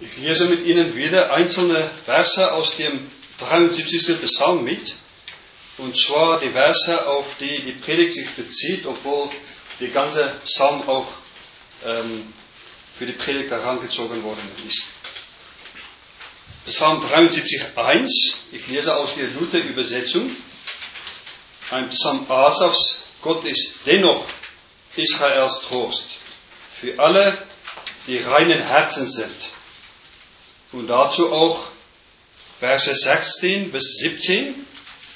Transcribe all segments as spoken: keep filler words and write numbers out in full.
Ich lese mit Ihnen wieder einzelne Verse aus dem dreiundsiebzigsten Psalm mit. Und zwar die Verse, auf die die Predigt sich bezieht, obwohl der ganze Psalm auch ähm, für die Predigt herangezogen worden ist. Psalm dreiundsiebzig, eins, ich lese aus der Luther-Übersetzung, ein Psalm Asafs: Gott ist dennoch Israels Trost für alle, die reinen Herzens sind. Und dazu auch Verse sechzehn bis siebzehn.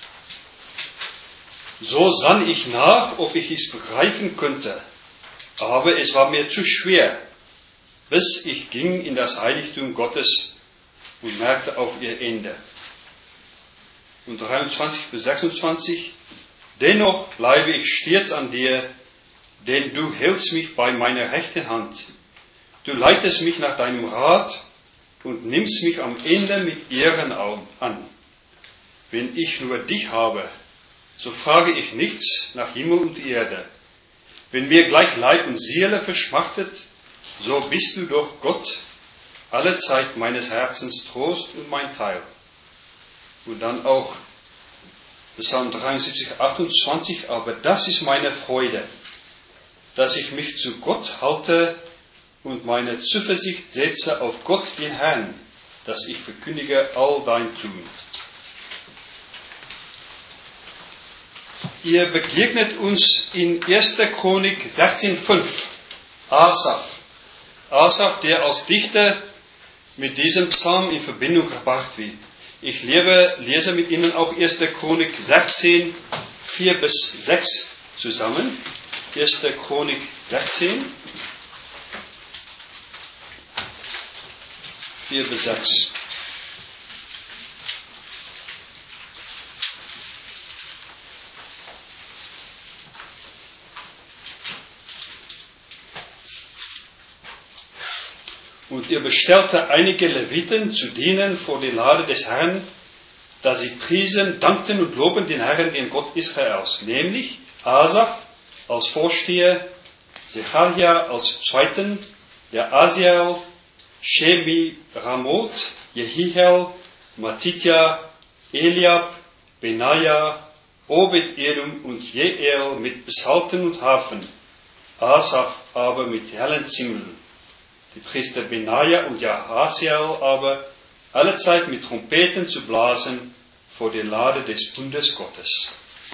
So sann ich nach, ob ich es begreifen könnte, aber es war mir zu schwer, bis ich ging in das Heiligtum Gottes und merkte auf ihr Ende. Und dreiundzwanzig bis sechsundzwanzig. Dennoch bleibe ich stets an dir, denn du hältst mich bei meiner rechten Hand. Du leitest mich nach deinem Rat und nimmst mich am Ende mit Ehren an. Wenn ich nur dich habe, so frage ich nichts nach Himmel und Erde. Wenn mir gleich Leib und Seele verschmachtet, so bist du doch Gott, alle Zeit meines Herzens Trost und mein Teil. Und dann auch Psalm dreiundsiebzig, achtundzwanzig, aber das ist meine Freude, dass ich mich zu Gott halte und meine Zuversicht setze auf Gott, den Herrn, dass ich verkündige all dein Tun. Ihr begegnet uns in erster Chronik sechzehn fünf, Asaf. Asaf, der als Dichter mit diesem Psalm in Verbindung gebracht wird. Ich lebe, lese mit Ihnen auch erster Chronik sechzehn, vier bis sechs zusammen. erster Chronik sechzehn, vier bis sechs. Und er bestellte einige Leviten zu dienen vor die Lade des Herrn, da sie priesen, dankten und loben den Herrn, den Gott Israels, nämlich Asaf als Vorsteher, Zechariah als Zweiten, der Asiel, Shemi, Ramoth, Jehiel, Matithia, Eliab, Benaja, Obed-Edom und Jeiel mit Psalten und Harfen, Asaf aber mit hellen Zimmeln. Die Priester Benaja und Jahasiel aber allezeit mit Trompeten zu blasen vor der Lade des Bundes Gottes.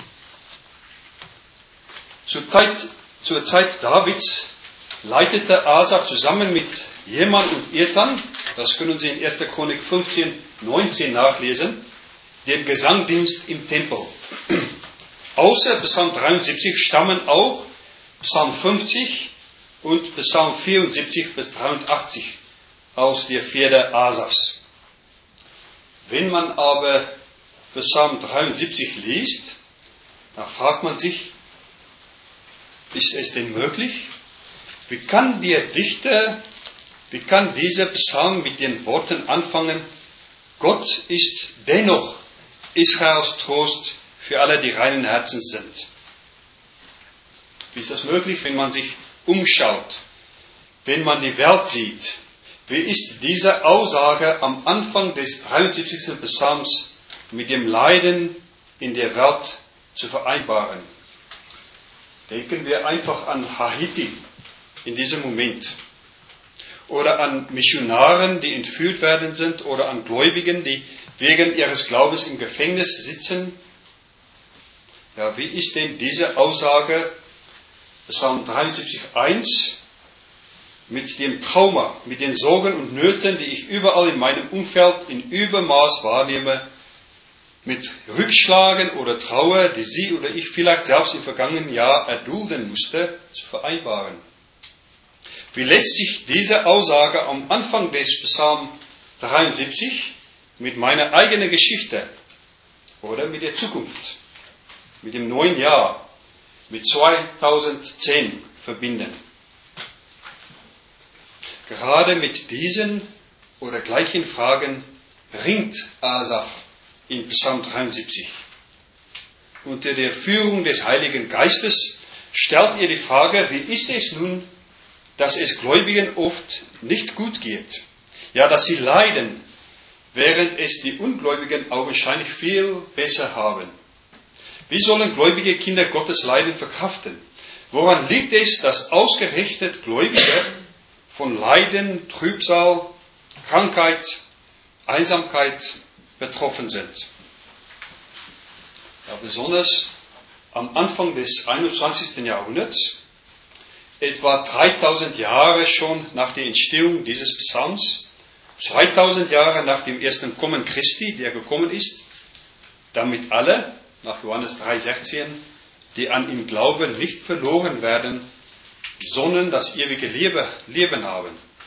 Zur Zeit, zur Zeit Davids leitete Asaf zusammen mit Jeman und Ethan, das können Sie in erster Chronik fünfzehn, neunzehn nachlesen, den Gesangdienst im Tempel. Außer Psalm dreiundsiebzig stammen auch Psalm fünfzig und Psalm vierundsiebzig bis dreiundachtzig aus der Feder Asafs. Wenn man aber Psalm dreiundsiebzig liest, dann fragt man sich, ist es denn möglich? Wie kann der Dichter, wie kann dieser Psalm mit den Worten anfangen, Gott ist dennoch Israels Trost für alle, die reinen Herzens sind? Wie ist das möglich, wenn man sich umschaut, wenn man die Welt sieht? Wie ist diese Aussage am Anfang des dreiundsiebzigsten Psalms mit dem Leiden in der Welt zu vereinbaren? Denken wir einfach an Haiti in diesem Moment. Oder an Missionaren, die entführt werden sind, oder an Gläubigen, die wegen ihres Glaubens im Gefängnis sitzen. Ja, wie ist denn diese Aussage, Psalm dreiundsiebzig, eins, mit dem Trauma, mit den Sorgen und Nöten, die ich überall in meinem Umfeld in Übermaß wahrnehme, mit Rückschlagen oder Trauer, die Sie oder ich vielleicht selbst im vergangenen Jahr erdulden musste, zu vereinbaren? Wie lässt sich diese Aussage am Anfang des Psalm dreiundsiebzig mit meiner eigenen Geschichte oder mit der Zukunft, mit dem neuen Jahr, mit zweitausendzehn verbinden? Gerade mit diesen oder gleichen Fragen ringt Asaf in Psalm dreiundsiebzig. Unter der Führung des Heiligen Geistes stellt er die Frage, wie ist es nun, dass es Gläubigen oft nicht gut geht? Ja, dass sie leiden, während es die Ungläubigen augenscheinlich viel besser haben. Wie sollen gläubige Kinder Gottes Leiden verkraften? Woran liegt es, dass ausgerechnet Gläubige von Leiden, Trübsal, Krankheit, Einsamkeit betroffen sind? Ja, besonders am Anfang des einundzwanzigsten Jahrhunderts, etwa dreitausend Jahre schon nach der Entstehung dieses Psalms, zweitausend Jahre nach dem ersten Kommen Christi, der gekommen ist, damit alle, nach Johannes drei sechzehn, die an ihn glauben, nicht verloren werden, sondern das ewige Leben haben.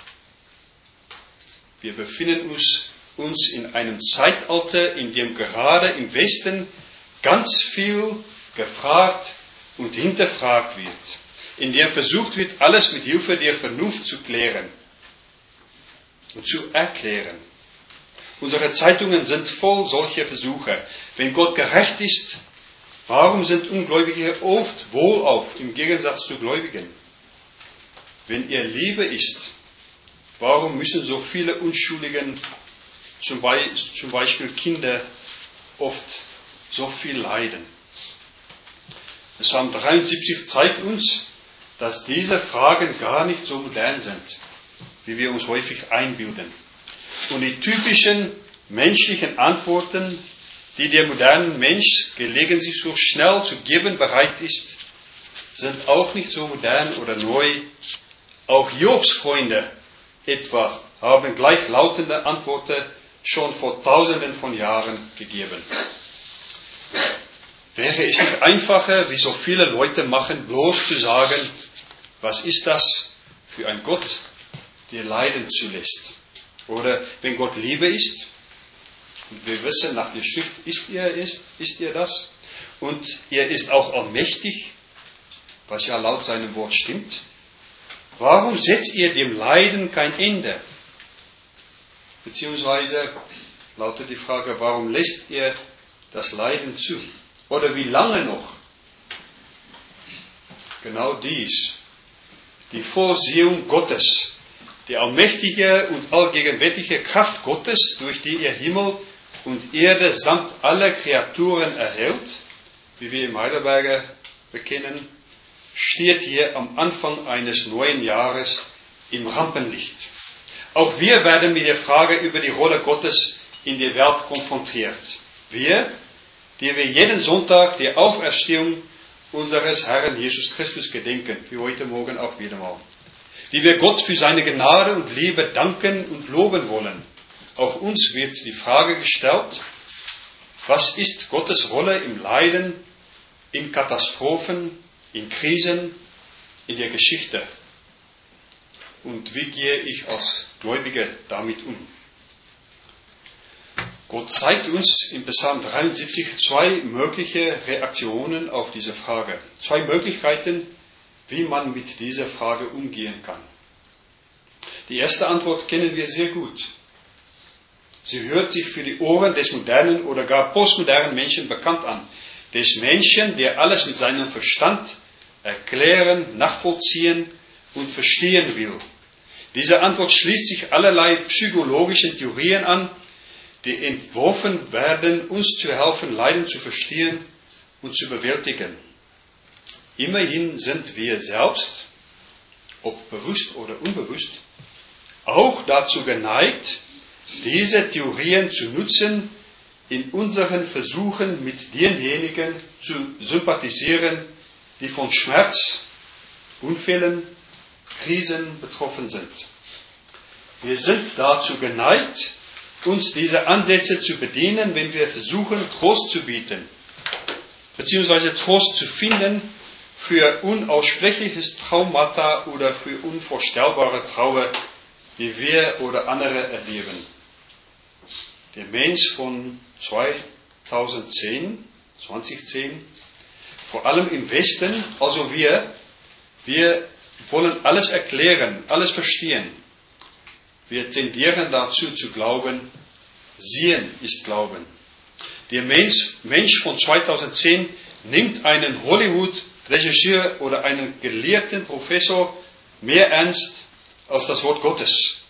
Wir befinden uns, uns in einem Zeitalter, in dem gerade im Westen ganz viel gefragt und hinterfragt wird, in dem versucht wird, alles mit Hilfe der Vernunft zu klären und zu erklären. Unsere Zeitungen sind voll solcher Versuche. Wenn Gott gerecht ist, warum sind Ungläubige oft wohlauf im Gegensatz zu Gläubigen? Wenn er Liebe ist, warum müssen so viele Unschuldigen, zum Beispiel Kinder, oft so viel leiden? Psalm dreiundsiebzig zeigt uns, dass diese Fragen gar nicht so modern sind, wie wir uns häufig einbilden. Und die typischen menschlichen Antworten, die der moderne Mensch gelegentlich so schnell zu geben bereit ist, sind auch nicht so modern oder neu. Auch Jobs Freunde etwa haben gleichlautende Antworten schon vor tausenden von Jahren gegeben. Wäre es nicht einfacher, wie so viele Leute machen, bloß zu sagen, was ist das für ein Gott, der Leiden zulässt? Oder wenn Gott Liebe ist, und wir wissen, nach der Schrift ist er, ist, ist er das, und er ist auch allmächtig, was ja laut seinem Wort stimmt, warum setzt er dem Leiden kein Ende? Beziehungsweise lautet die Frage, warum lässt er das Leiden zu? Oder wie lange noch? Genau dies, die Vorsehung Gottes, die allmächtige und allgegenwärtige Kraft Gottes, durch die er Himmel und Erde samt aller Kreaturen erhält, wie wir im Heidelberger bekennen, steht hier am Anfang eines neuen Jahres im Rampenlicht. Auch wir werden mit der Frage über die Rolle Gottes in der Welt konfrontiert. Wir, die wir jeden Sonntag der Auferstehung unseres Herrn Jesus Christus gedenken, wie heute Morgen auch wieder mal. Die wir Gott für seine Gnade und Liebe danken und loben wollen. Auch uns wird die Frage gestellt, was ist Gottes Rolle im Leiden, in Katastrophen, in Krisen, in der Geschichte? Und wie gehe ich als Gläubiger damit um? Gott zeigt uns in Psalm dreiundsiebzig zwei mögliche Reaktionen auf diese Frage. Zwei Möglichkeiten, wie man mit dieser Frage umgehen kann. Die erste Antwort kennen wir sehr gut. Sie hört sich für die Ohren des modernen oder gar postmodernen Menschen bekannt an. Des Menschen, der alles mit seinem Verstand erklären, nachvollziehen und verstehen will. Diese Antwort schließt sich allerlei psychologischen Theorien an, die entworfen werden, uns zu helfen, Leiden zu verstehen und zu bewältigen. Immerhin sind wir selbst, ob bewusst oder unbewusst, auch dazu geneigt, diese Theorien zu nutzen, in unseren Versuchen mit denjenigen zu sympathisieren, die von Schmerz, Unfällen, Krisen betroffen sind. Wir sind dazu geneigt, uns diese Ansätze zu bedienen, wenn wir versuchen, Trost zu bieten, beziehungsweise Trost zu finden für unaussprechliches Traumata oder für unvorstellbare Trauer, die wir oder andere erleben. Der Mensch von zweitausendzehn, zweitausendzehn, vor allem im Westen, also wir, wir wollen alles erklären, alles verstehen. Wir tendieren dazu zu glauben, sehen ist Glauben. Der Mensch, Mensch von zweitausendzehn nimmt einen Hollywood-Regisseur oder einen gelehrten Professor mehr ernst als das Wort Gottes.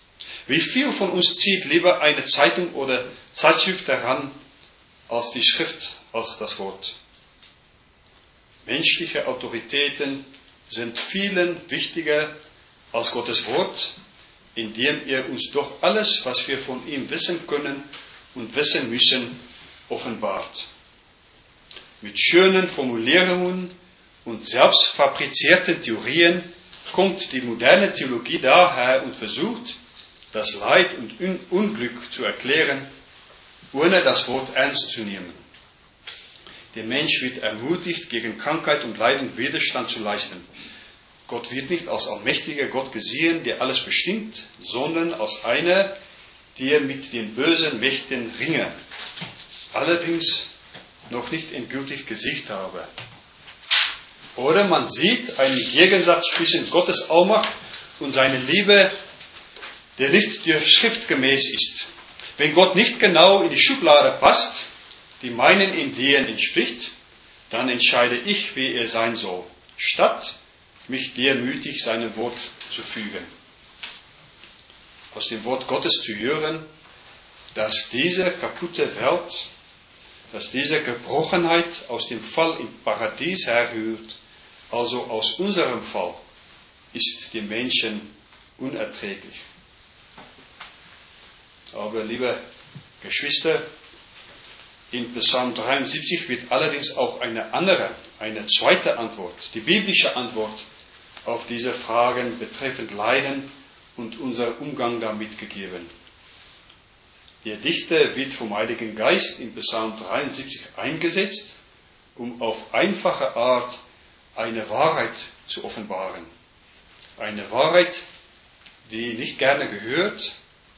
Wie viel von uns zieht lieber eine Zeitung oder Zeitschrift heran, als die Schrift, als das Wort? Menschliche Autoritäten sind vielen wichtiger als Gottes Wort, indem er uns doch alles, was wir von ihm wissen können und wissen müssen, offenbart. Mit schönen Formulierungen und selbst fabrizierten Theorien kommt die moderne Theologie daher und versucht, das Leid und Unglück zu erklären, ohne das Wort ernst zu nehmen. Der Mensch wird ermutigt, gegen Krankheit und Leiden Widerstand zu leisten. Gott wird nicht als allmächtiger Gott gesehen, der alles bestimmt, sondern als einer, der mit den bösen Mächten ringe, allerdings noch nicht endgültig gesiegt habe. Oder man sieht einen Gegensatz zwischen Gottes Allmacht und seiner Liebe, der nicht der Schrift gemäß ist. Wenn Gott nicht genau in die Schublade passt, die meinen Ideen entspricht, dann entscheide ich, wie er sein soll, statt mich demütig seinem Wort zu fügen. Aus dem Wort Gottes zu hören, dass diese kaputte Welt, dass diese Gebrochenheit aus dem Fall im Paradies herrührt, also aus unserem Fall, ist den Menschen unerträglich. Aber, liebe Geschwister, in Psalm dreiundsiebzig wird allerdings auch eine andere, eine zweite Antwort, die biblische Antwort auf diese Fragen betreffend Leiden und unser Umgang damit gegeben. Der Dichter wird vom Heiligen Geist in Psalm dreiundsiebzig eingesetzt, um auf einfache Art eine Wahrheit zu offenbaren. Eine Wahrheit, die nicht gerne gehört,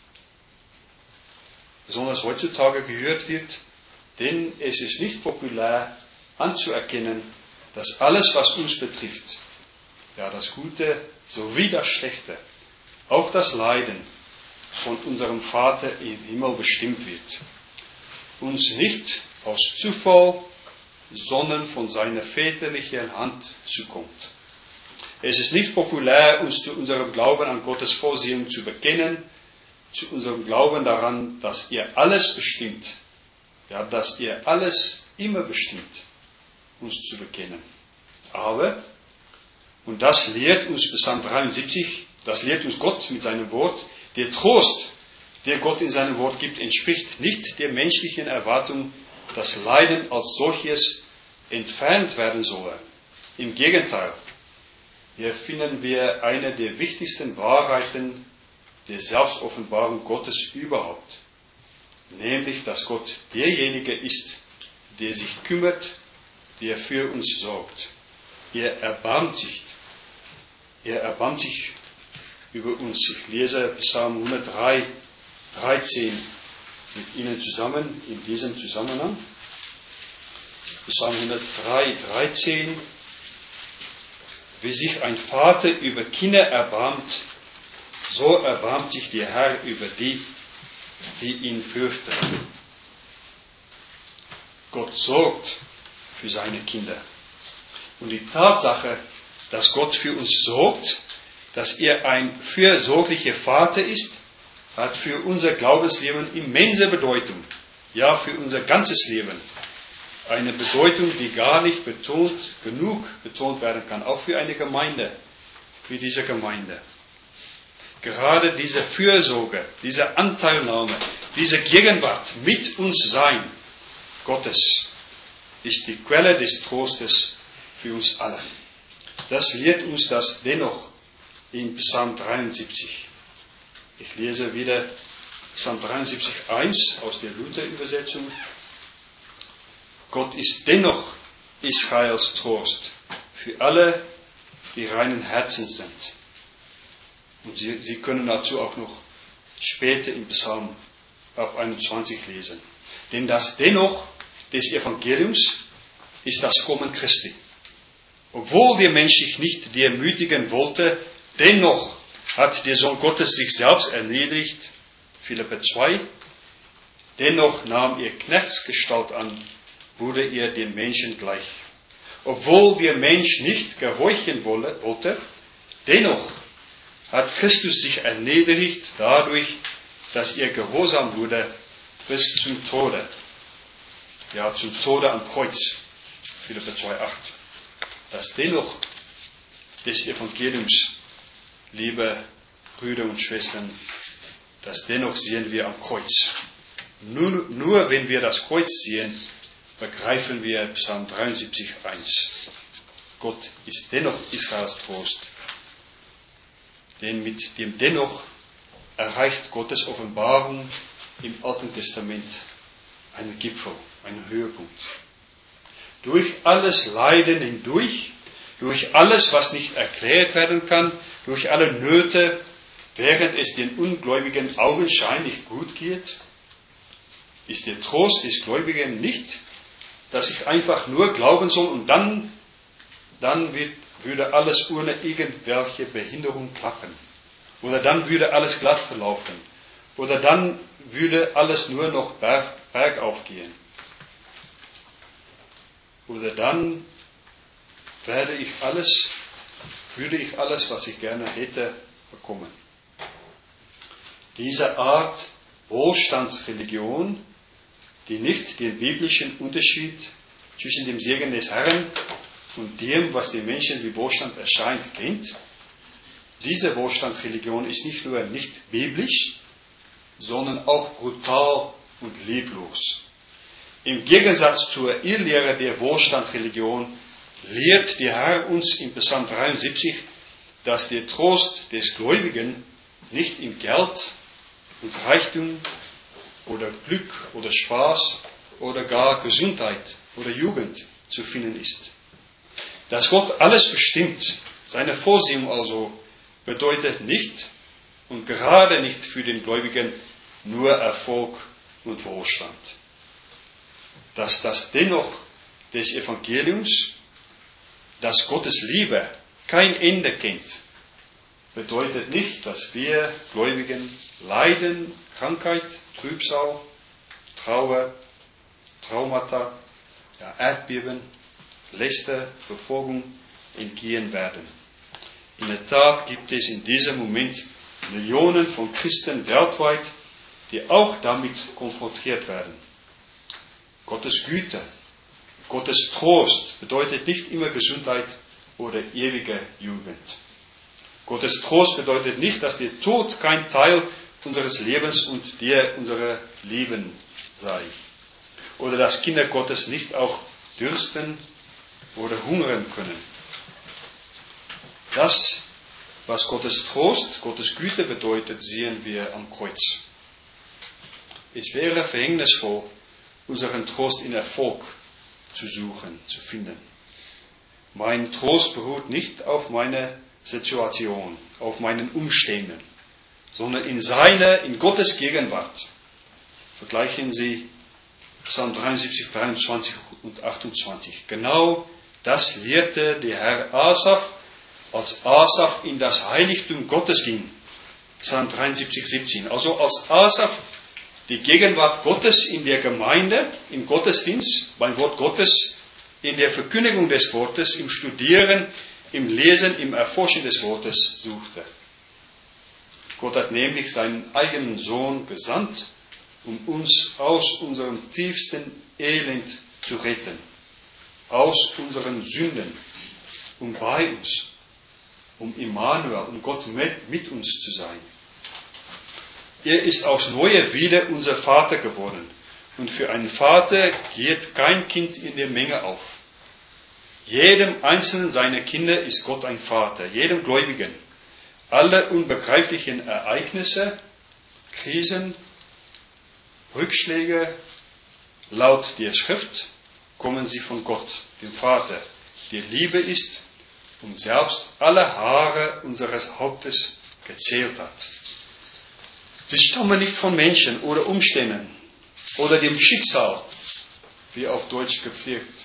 besonders heutzutage gehört wird, denn es ist nicht populär anzuerkennen, dass alles, was uns betrifft, ja das Gute sowie das Schlechte, auch das Leiden, von unserem Vater im Himmel bestimmt wird. Uns nicht aus Zufall, sondern von seiner väterlichen Hand zukommt. Es ist nicht populär, uns zu unserem Glauben an Gottes Vorsehung zu bekennen, zu unserem Glauben daran, dass er alles bestimmt, ja, dass er alles immer bestimmt, uns zu bekennen. Aber, und das lehrt uns Psalm dreiundsiebzig, das lehrt uns Gott mit seinem Wort, der Trost, der Gott in seinem Wort gibt, entspricht nicht der menschlichen Erwartung, dass Leiden als solches entfernt werden solle. Im Gegenteil, hier finden wir eine der wichtigsten Wahrheiten der Selbstoffenbarung Gottes überhaupt, nämlich, dass Gott derjenige ist, der sich kümmert, der für uns sorgt. Er erbarmt sich. Er erbarmt sich über uns. Ich lese Psalm hundertdrei, dreizehn mit Ihnen zusammen in diesem Zusammenhang. Psalm hundertdrei, dreizehn. Wie sich ein Vater über Kinder erbarmt, so erbarmt sich der Herr über die, die ihn fürchten. Gott sorgt für seine Kinder. Und die Tatsache, dass Gott für uns sorgt, dass er ein fürsorglicher Vater ist, hat für unser Glaubensleben immense Bedeutung. Ja, für unser ganzes Leben. Eine Bedeutung, die gar nicht betont, genug betont werden kann. Auch für eine Gemeinde, wie diese Gemeinde. Gerade diese Fürsorge, diese Anteilnahme, diese Gegenwart mit uns sein, Gottes, ist die Quelle des Trostes für uns alle. Das lehrt uns das dennoch in Psalm dreiundsiebzig. Ich lese wieder Psalm dreiundsiebzig, eins aus der Luther-Übersetzung. Gott ist dennoch Israels Trost für alle, die reinen Herzens sind. Und Sie, Sie können dazu auch noch später im Psalm ab einundzwanzig lesen. Denn das Dennoch des Evangeliums ist das Kommen Christi. Obwohl der Mensch sich nicht demütigen wollte, dennoch hat der Sohn Gottes sich selbst erniedrigt, Philipper zwei. Dennoch nahm er Knechtsgestalt an, wurde er dem Menschen gleich. Obwohl der Mensch nicht gehorchen wollte, dennoch hat Christus sich erniedrigt dadurch, dass er gehorsam wurde bis zum Tode. Ja, zum Tode am Kreuz. Philipper zwei Komma acht. Das dennoch des Evangeliums, liebe Brüder und Schwestern, das dennoch sehen wir am Kreuz. Nur, nur wenn wir das Kreuz sehen, begreifen wir Psalm dreiundsiebzig eins. Gott ist dennoch Israels Trost. Denn mit dem dennoch erreicht Gottes Offenbarung im Alten Testament einen Gipfel, einen Höhepunkt. Durch alles Leiden hindurch, durch alles, was nicht erklärt werden kann, durch alle Nöte, während es den Ungläubigen augenscheinlich gut geht, ist der Trost des Gläubigen nicht, dass ich einfach nur glauben soll und dann, dann wird, würde alles ohne irgendwelche Behinderung klappen. Oder dann würde alles glatt verlaufen. Oder dann würde alles nur noch berg, bergauf gehen. Oder dann werde ich alles, würde ich alles, was ich gerne hätte, bekommen. Diese Art Wohlstandsreligion, die nicht den biblischen Unterschied zwischen dem Segen des Herrn und dem, was den Menschen wie Wohlstand erscheint, kennt, diese Wohlstandsreligion ist nicht nur nicht biblisch, sondern auch brutal und leblos. Im Gegensatz zur Irrlehre der Wohlstandsreligion lehrt der Herr uns in Psalm dreiundsiebzig, dass der Trost des Gläubigen nicht im Geld und Reichtum oder Glück oder Spaß oder gar Gesundheit oder Jugend zu finden ist. Dass Gott alles bestimmt, seine Vorsehung also, bedeutet nicht und gerade nicht für den Gläubigen nur Erfolg und Wohlstand. Dass das dennoch des Evangeliums, dass Gottes Liebe kein Ende kennt, bedeutet nicht, dass wir Gläubigen Leiden, Krankheit, Trübsal, Trauer, Traumata, ja, Erdbeben, Läster, Verfolgung entgehen werden. In der Tat gibt es in diesem Moment Millionen von Christen weltweit, die auch damit konfrontiert werden. Gottes Güte, Gottes Trost bedeutet nicht immer Gesundheit oder ewige Jugend. Gottes Trost bedeutet nicht, dass der Tod kein Teil unseres Lebens und der unserer Leben sei. Oder dass Kinder Gottes nicht auch dürsten oder hungern können. Das, was Gottes Trost, Gottes Güte bedeutet, sehen wir am Kreuz. Es wäre verhängnisvoll, unseren Trost in Erfolg zu suchen, zu finden. Mein Trost beruht nicht auf meiner Situation, auf meinen Umständen, sondern in seiner, in Gottes Gegenwart. Vergleichen Sie Psalm dreiundsiebzig, dreiundzwanzig und achtundzwanzig. Genau das lehrte der Herr Asaf, als Asaf in das Heiligtum Gottes ging. Psalm dreiundsiebzig, siebzehn. Also als Asaf die Gegenwart Gottes in der Gemeinde, im Gottesdienst, beim Wort Gottes, in der Verkündigung des Wortes, im Studieren, im Lesen, im Erforschen des Wortes suchte. Gott hat nämlich seinen eigenen Sohn gesandt, um uns aus unserem tiefsten Elend zu retten, aus unseren Sünden, um bei uns, um Immanuel, um Gott mit, mit uns zu sein. Er ist aufs Neue wieder unser Vater geworden. Und für einen Vater geht kein Kind in der Menge auf. Jedem einzelnen seiner Kinder ist Gott ein Vater, jedem Gläubigen. Alle unbegreiflichen Ereignisse, Krisen, Rückschläge, laut der Schrift, kommen sie von Gott, dem Vater, der Liebe ist und selbst alle Haare unseres Hauptes gezählt hat. Sie stammen nicht von Menschen oder Umständen oder dem Schicksal, wie auf Deutsch gepflegt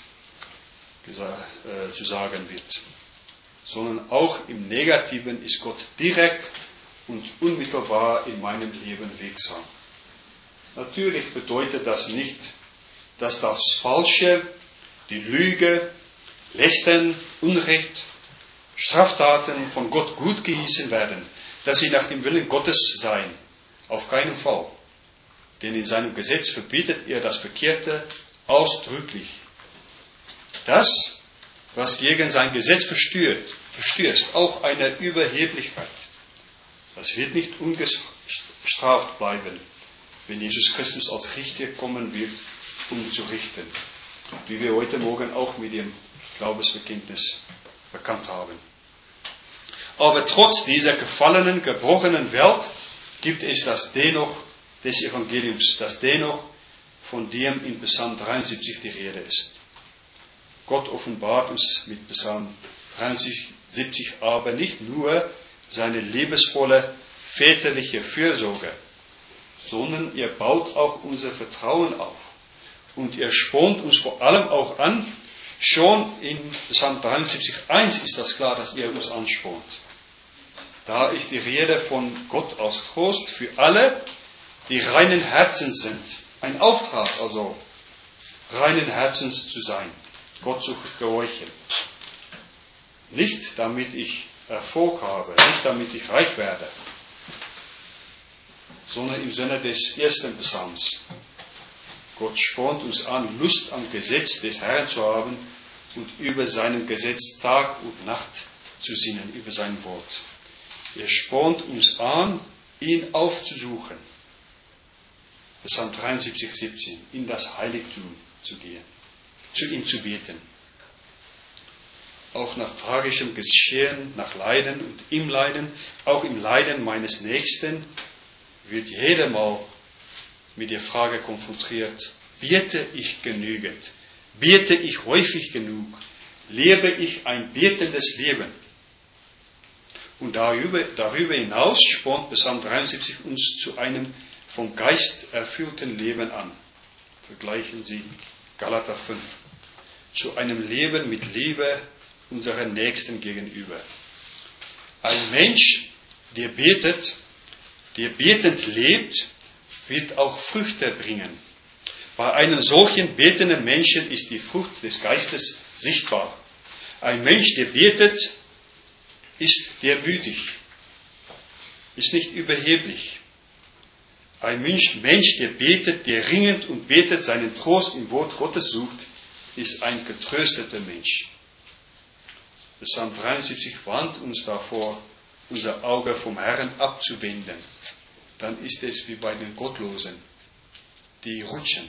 äh, zu sagen wird, sondern auch im Negativen ist Gott direkt und unmittelbar in meinem Leben wirksam. Natürlich bedeutet das nicht, dass das Falsche, die Lüge, Lästern, Unrecht, Straftaten von Gott gut geheißen werden. dass sie nach dem Willen Gottes seien. Auf keinen Fall. Denn in seinem Gesetz verbietet er das Verkehrte ausdrücklich. Das, was gegen sein Gesetz verstößt, verstößt, auch eine Überheblichkeit. Das wird nicht ungestraft bleiben, wenn Jesus Christus als Richter kommen wird, um zu richten. Wie wir heute Morgen auch mit dem Glaubensbekenntnis bekannt haben. Aber trotz dieser gefallenen, gebrochenen Welt gibt es das Dennoch des Evangeliums, das Dennoch, von dem in Psalm dreiundsiebzig die Rede ist. Gott offenbart uns mit Psalm dreiundsiebzig aber nicht nur seine liebesvolle väterliche Fürsorge, sondern er baut auch unser Vertrauen auf. Und er spornt uns vor allem auch an, schon in Psalm dreiundsiebzig eins ist das klar, dass er uns anspornt. Da ist die Rede von Gott als Trost für alle, die reinen Herzens sind. Ein Auftrag also, reinen Herzens zu sein, Gott zu gehorchen. Nicht damit ich Erfolg habe, nicht damit ich reich werde, sondern im Sinne des ersten Psalms. Gott spornt uns an, Lust am Gesetz des Herrn zu haben und über seinem Gesetz Tag und Nacht zu sinnen, über sein Wort. Er spornt uns an, ihn aufzusuchen. Psalm dreiundsiebzig, siebzehn, in das Heiligtum zu gehen, zu ihm zu beten. Auch nach tragischem Geschehen, nach Leiden und im Leiden, auch im Leiden meines Nächsten, wird jeder mal mit der Frage konfrontiert, bete ich genügend? Bete ich häufig genug? Lebe ich ein betendes Leben? Und darüber, darüber hinaus spornt Psalm dreiundsiebzig uns zu einem vom Geist erfüllten Leben an. Vergleichen Sie Galater fünf. Zu einem Leben mit Liebe unseren Nächsten gegenüber. Ein Mensch, der betet, der betend lebt, wird auch Früchte bringen. Bei einem solchen betenden Menschen ist die Frucht des Geistes sichtbar. Ein Mensch, der betet, ist demütig, ist nicht überheblich. Ein Mensch, Mensch, der betet, der ringend und betet, seinen Trost im Wort Gottes sucht, ist ein getrösteter Mensch. Psalm dreiundsiebzig warnt uns davor, unser Auge vom Herrn abzuwenden. Dann ist es wie bei den Gottlosen, die rutschen.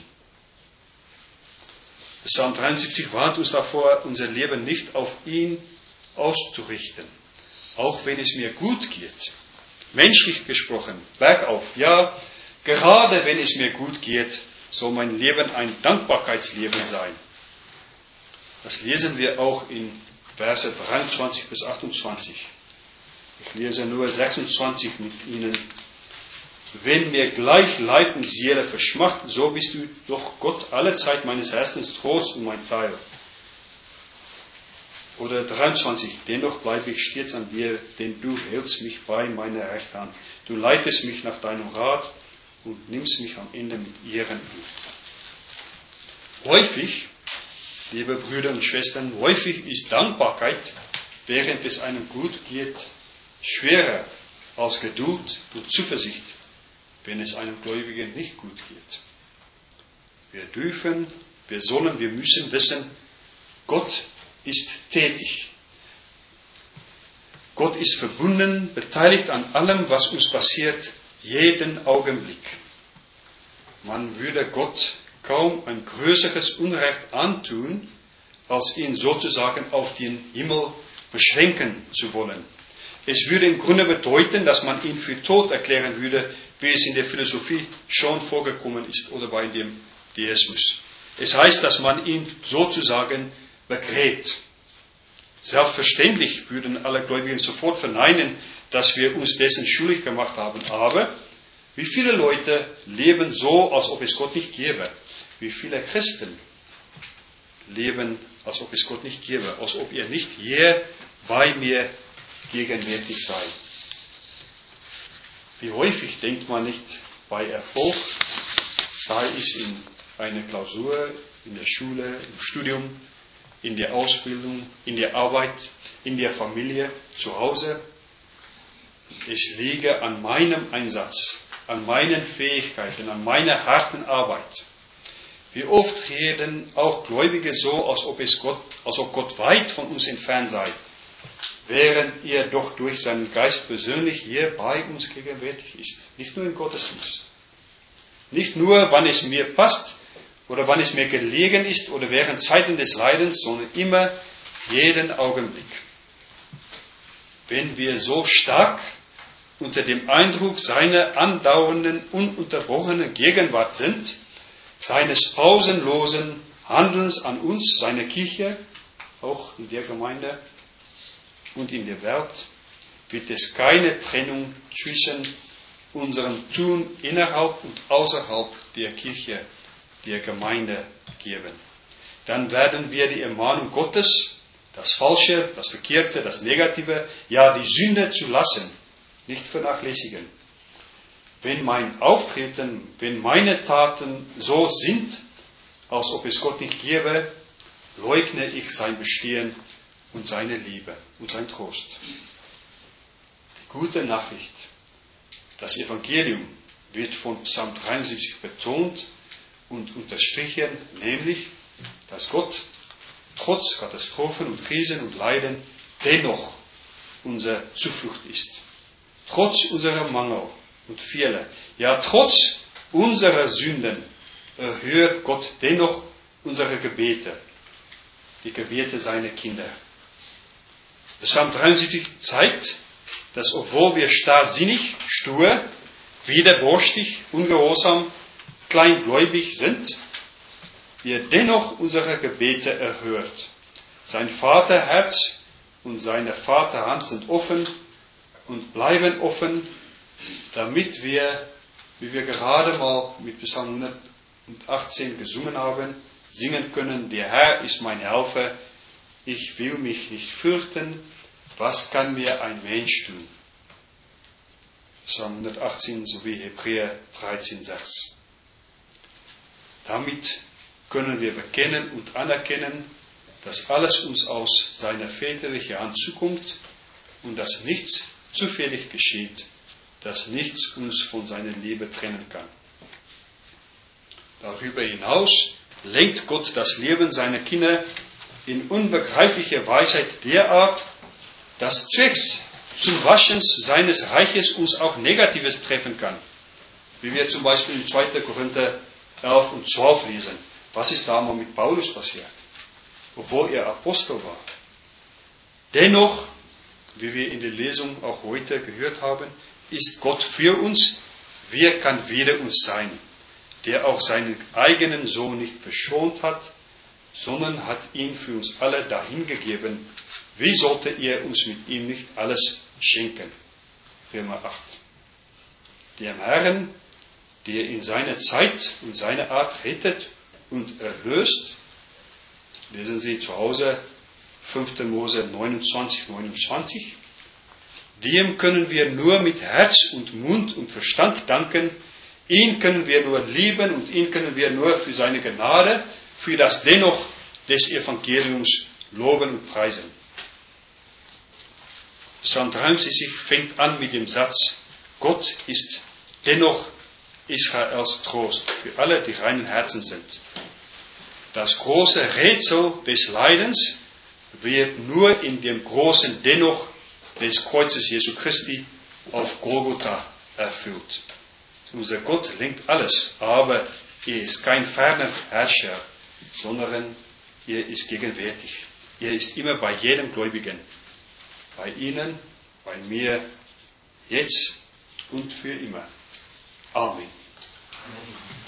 Psalm dreiundsiebzig warnt uns davor, unser Leben nicht auf ihn auszurichten. Auch wenn es mir gut geht. Menschlich gesprochen, bergauf, ja, gerade wenn es mir gut geht, soll mein Leben ein Dankbarkeitsleben sein. Das lesen wir auch in Verse dreiundzwanzig bis achtundzwanzig. Ich lese nur sechsundzwanzig mit Ihnen. Wenn mir gleich Leib und Seele verschmacht, so bist du doch Gott alle Zeit meines Herzens Trost und mein Teil. Oder dreiundzwanzig. Dennoch bleibe ich stets an dir, denn du hältst mich bei meiner rechten Hand. Du leitest mich nach deinem Rat und nimmst mich am Ende mit Ehren an. Häufig, liebe Brüder und Schwestern, häufig ist Dankbarkeit, während es einem gut geht, schwerer als Geduld und Zuversicht, wenn es einem Gläubigen nicht gut geht. Wir dürfen, wir sollen, wir müssen wissen, Gott ist tätig. Gott ist verbunden, beteiligt an allem, was uns passiert, jeden Augenblick. Man würde Gott kaum ein größeres Unrecht antun, als ihn sozusagen auf den Himmel beschränken zu wollen. Es würde im Grunde bedeuten, dass man ihn für tot erklären würde, wie es in der Philosophie schon vorgekommen ist oder bei dem Deismus. Es heißt, dass man ihn sozusagen begräbt. Selbstverständlich würden alle Gläubigen sofort verneinen, dass wir uns dessen schuldig gemacht haben. Aber wie viele Leute leben so, als ob es Gott nicht gäbe? Wie viele Christen leben, als ob es Gott nicht gäbe, als ob er nicht hier bei mir gegenwärtig sei? Wie häufig denkt man nicht bei Erfolg, sei es in einer Klausur, in der Schule, im Studium, in der Ausbildung, in der Arbeit, in der Familie, zu Hause. es liege an meinem Einsatz, an meinen Fähigkeiten, an meiner harten Arbeit. Wie oft reden auch Gläubige so, als ob, es Gott, als ob Gott weit von uns entfernt sei, während er doch durch seinen Geist persönlich hier bei uns gegenwärtig ist. Nicht nur im Gottesdienst. Nicht nur, wann es mir passt oder wann es mir gelegen ist oder während Zeiten des Leidens, sondern immer, jeden Augenblick. Wenn wir so stark unter dem Eindruck seiner andauernden, ununterbrochenen Gegenwart sind, seines pausenlosen Handelns an uns, seiner Kirche, auch in der Gemeinde und in der Welt, wird es keine Trennung zwischen unserem Tun innerhalb und außerhalb der Kirche, der Gemeinde geben. Dann werden wir die Ermahnung Gottes, das Falsche, das Verkehrte, das Negative, ja die Sünde zu lassen, nicht vernachlässigen. Wenn mein Auftreten, wenn meine Taten so sind, als ob es Gott nicht gäbe, leugne ich sein Bestehen und seine Liebe und sein Trost. Die gute Nachricht, das Evangelium wird von Psalm dreiundsiebzig betont und unterstrichen, nämlich, dass Gott trotz Katastrophen und Krisen und Leiden dennoch unsere Zuflucht ist. Trotz unserer Mangel und Fehler, ja trotz unserer Sünden, erhört Gott dennoch unsere Gebete, die Gebete seiner Kinder. Psalm dreiundsiebzig zeigt, dass obwohl wir starrsinnig, stur, widerborstig, ungehorsam, kleingläubig sind, er dennoch unsere Gebete erhört. Sein Vaterherz und seine Vaterhand sind offen und bleiben offen, damit wir, wie wir gerade mal mit Psalm hundertachtzehn gesungen haben, singen können, der Herr ist mein Helfer, ich will mich nicht fürchten, was kann mir ein Mensch tun? Psalm hundertachtzehn sowie Hebräer dreizehn, sechs. Damit können wir bekennen und anerkennen, dass alles uns aus seiner väterlichen Hand zukommt und dass nichts zufällig geschieht, dass nichts uns von seiner Liebe trennen kann. Darüber hinaus lenkt Gott das Leben seiner Kinder in unbegreiflicher Weisheit derart, dass zwecks zum Waschen seines Reiches uns auch Negatives treffen kann. Wie wir zum Beispiel in zweiter Korinther elf und zwölf lesen. Was ist da mal mit Paulus passiert? Obwohl er Apostel war. Dennoch, wie wir in der Lesung auch heute gehört haben, ist Gott für uns. Wer kann wider uns sein, der auch seinen eigenen Sohn nicht verschont hat, sondern hat ihn für uns alle dahingegeben. Wie sollte er uns mit ihm nicht alles schenken? Römer acht. Dem Herrn, der in seiner Zeit und seiner Art rettet und erlöst, lesen Sie zu Hause fünfter Mose neunundzwanzig, neunundzwanzig, dem können wir nur mit Herz und Mund und Verstand danken, ihn können wir nur lieben und ihn können wir nur für seine Gnade, für das Dennoch des Evangeliums loben und preisen. Psalm dreiundsiebzig fängt an mit dem Satz, Gott ist dennoch Israels Trost für alle, die reinen Herzen sind. Das große Rätsel des Leidens wird nur in dem großen Dennoch des Kreuzes Jesu Christi auf Golgotha erfüllt. Unser Gott lenkt alles, aber er ist kein ferner Herrscher, sondern er ist gegenwärtig. Er ist immer bei jedem Gläubigen. Bei Ihnen, bei mir, jetzt und für immer. Amen.